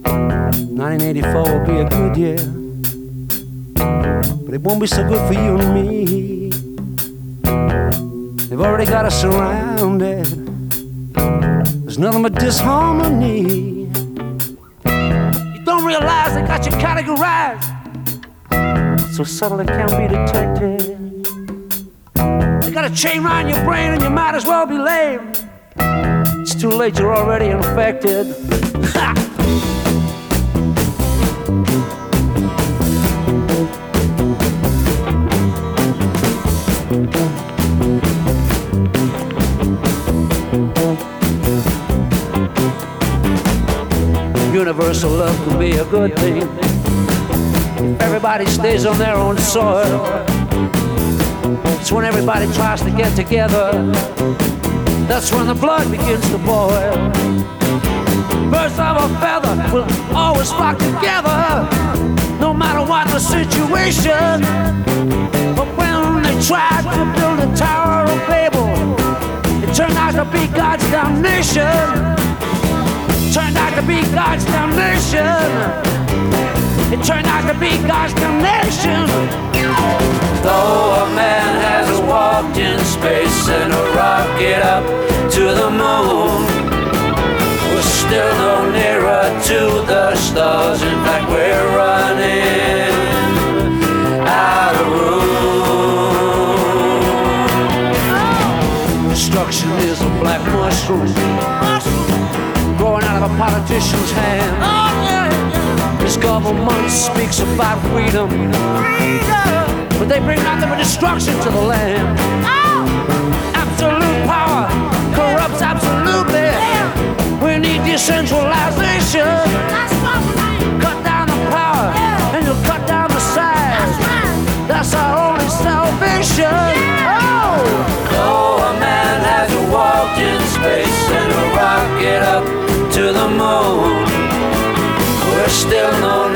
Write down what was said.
1984 will be a good year, but it won't be so good for you and me. They've already got us surrounded. There's nothing but disharmony. You don't realize they got you categorized so subtle it can't be detected. They got a chain around your brain and you might as well be lame. It's too late, you're already infected. Universal love can be a good thing if everybody stays on their own soil. It's when everybody tries to get together, that's when the blood begins to boil. Birds of a feather will always flock together, no matter what the situation. But when they tried to build a Tower of Babel, it turned out to be God's damnation. Turned out to be God's damnation. It turned out to be God's damnation. Though a man has walked in space and a rocket up to the moon, we're still no nearer to the stars. In fact, we're running out of room. Destruction is a black mushroom growing out of a politician's hand. This government speaks about freedom, but they bring nothing but destruction to the land. Absolute power corrupts absolutely. We need decentralization. Cut down the power and you'll cut down the size. That's our only salvation. Though a man has walked in space and a rocket up to the moon, we're still no